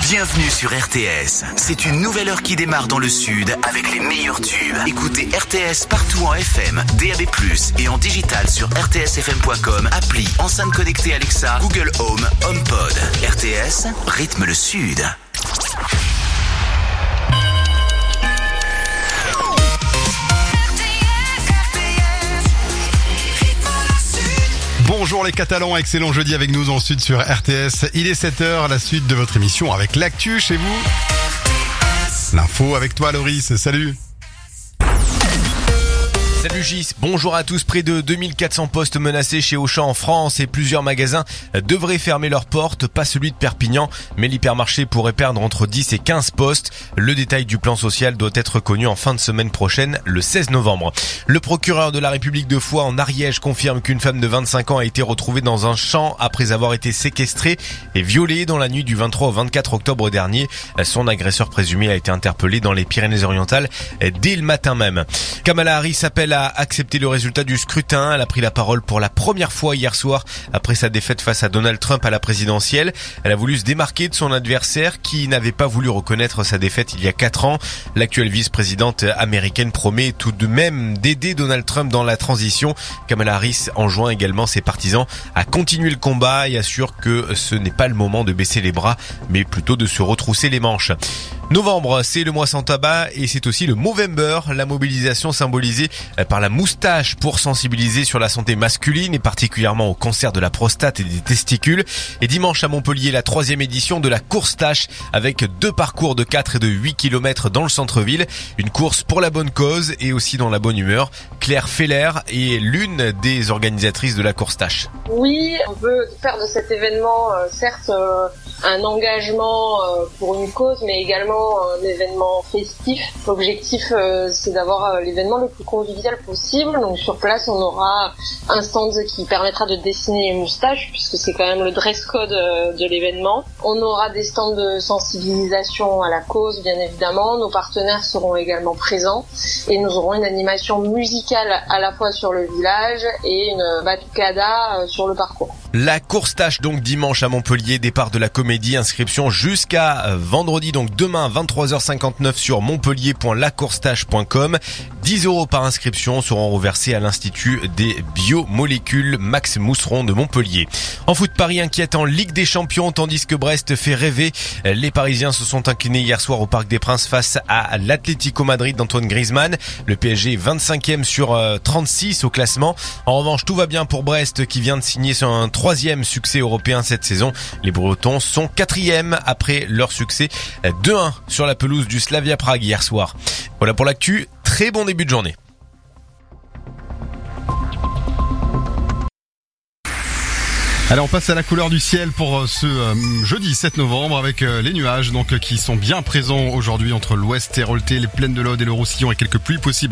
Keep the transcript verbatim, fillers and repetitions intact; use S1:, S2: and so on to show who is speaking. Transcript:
S1: Bienvenue sur R T S. C'est une nouvelle heure qui démarre dans le sud avec les meilleurs tubes. Écoutez R T S partout en F M, D A B plus, et en digital sur r t s f m point com, appli, enceinte connectée Alexa, Google Home, HomePod. R T S, rythme le sud.
S2: Bonjour les Catalans, excellent jeudi avec nous dans le sud sur R T S. Il est sept heures, la suite de votre émission avec l'actu chez vous. L'info avec toi Loris, salut.
S3: Salut Gis, bonjour à tous. Près de deux mille quatre cents postes menacés chez Auchan en France et plusieurs magasins devraient fermer leurs portes, pas celui de Perpignan, mais l'hypermarché pourrait perdre entre dix et quinze postes. Le détail du plan social doit être connu en fin de semaine prochaine, le seize novembre. Le procureur de la République de Foix en Ariège confirme qu'une femme de vingt-cinq ans a été retrouvée dans un champ après avoir été séquestrée et violée dans la nuit du vingt-trois au vingt-quatre octobre dernier. Son agresseur présumé a été interpellé dans les Pyrénées-Orientales dès le matin même. Kamala Harris appelle a accepté le résultat du scrutin. Elle a pris la parole pour la première fois hier soir après sa défaite face à Donald Trump à la présidentielle. Elle a voulu se démarquer de son adversaire qui n'avait pas voulu reconnaître sa défaite il y a quatre ans. L'actuelle vice-présidente américaine promet tout de même d'aider Donald Trump dans la transition. Kamala Harris enjoint également ses partisans à continuer le combat et assure que ce n'est pas le moment de baisser les bras mais plutôt de se retrousser les manches. Novembre, c'est le mois sans tabac et c'est aussi le Movember, la mobilisation symbolisée par la moustache pour sensibiliser sur la santé masculine et particulièrement au cancer de la prostate et des testicules. Et dimanche à Montpellier, la troisième édition de la course tâche avec deux parcours de quatre et de huit kilomètres dans le centre-ville. Une course pour la bonne cause et aussi dans la bonne humeur. Claire Feller est l'une des organisatrices de la course tâche.
S4: Oui, on veut faire de cet événement, euh, certes, euh, un engagement euh, pour une cause, mais également un événement festif. L'objectif, euh, c'est d'avoir euh, l'événement le plus convivial possible. Donc sur place, on aura un stand qui permettra de dessiner les moustaches, puisque c'est quand même le dress code euh, de l'événement. On aura des stands de sensibilisation à la cause, bien évidemment. Nos partenaires seront également présents. Et nous aurons une animation musicale à la fois sur le village et une batucada euh, sur le parcours.
S3: La course tâche donc dimanche à Montpellier, départ de la Comédie, inscription jusqu'à vendredi, donc demain vingt-trois heures cinquante-neuf sur montpellier point la course tâche point com. dix euros par inscription seront reversés à l'Institut des biomolécules Max Mousseron de Montpellier. En foot, Paris inquiète en Ligue des Champions tandis que Brest fait rêver. Les Parisiens se sont inclinés hier soir au Parc des Princes face à l'Atlético Madrid d'Antoine Griezmann. Le P S G est vingt-cinquième sur trente-six au classement. En revanche, tout va bien pour Brest qui vient de signer son troisième succès européen cette saison. Les Bretons sont quatrième après leur succès deux un sur la pelouse du Slavia Prague hier soir. Voilà pour l'actu, très bon début de journée.
S2: Allez, on passe à la couleur du ciel pour ce euh, jeudi sept novembre avec euh, les nuages donc qui sont bien présents aujourd'hui entre l'ouest hérolté, les plaines de l'Aude et le Roussillon et quelques pluies possibles.